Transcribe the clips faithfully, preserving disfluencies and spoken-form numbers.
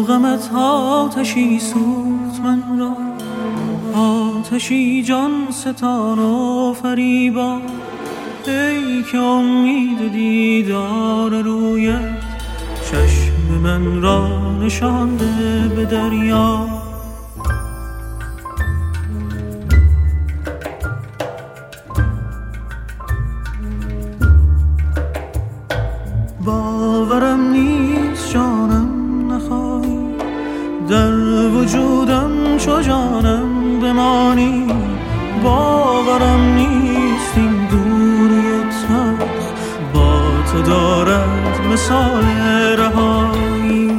غمت آتشی سوخت من را، آتشی جان ستان و فریبا. ای که امید دیدار رویت چشم من را نشانده به دریا. باورم نیست جانم نخواهی، در وجودم چو جانم بمانی. باورم نیست این دوری تلخ با تو دارد مثال رهایی.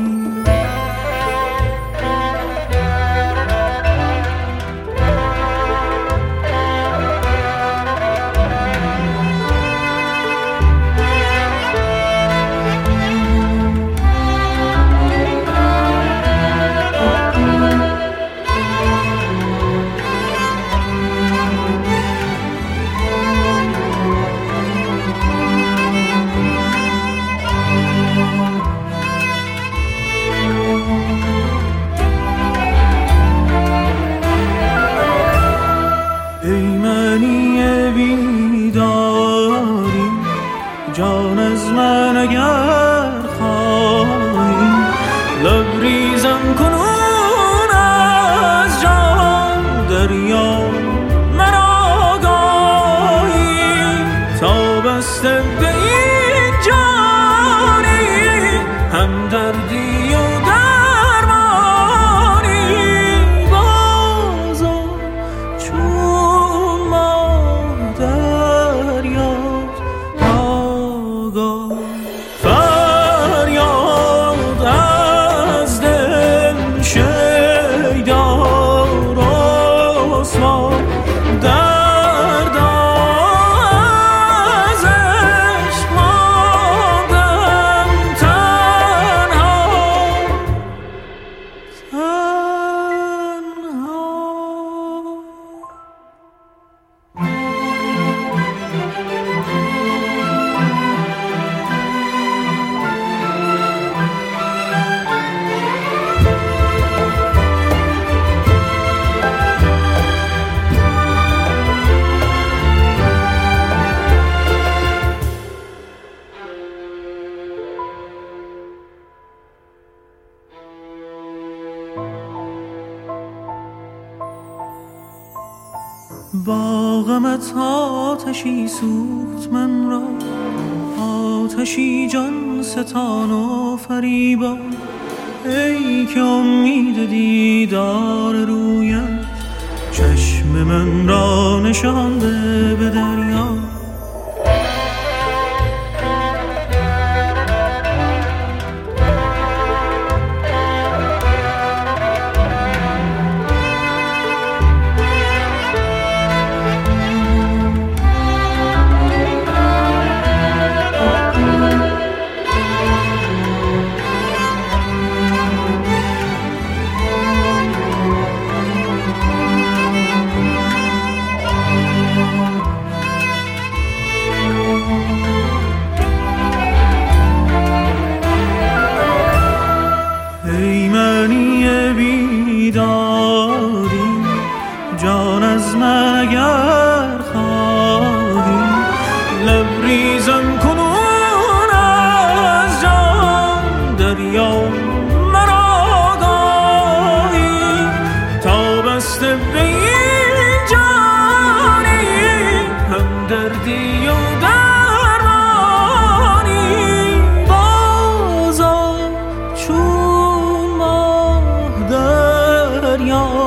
جان از من اگر خواهی، لبریزم کنون از جان دریا. من آگاهی تا بسته به این جانی، هم دردی و درمانی. بازم چون ماه دریا فریاد از دل شیدار رسوا، درد از عشق ماندم تنها تنها. با غمت آتشی سوخت من را، آتشی جان ستان و فریبا. ای که امید دیدار رویت چشم من را نشانده به دریا. جان از من اگر خواهی، لبریزم کنون از جان دریا. من آگاهی تا بسته به این جانی، هم دردی و درمانی. بازم چون ماه دریا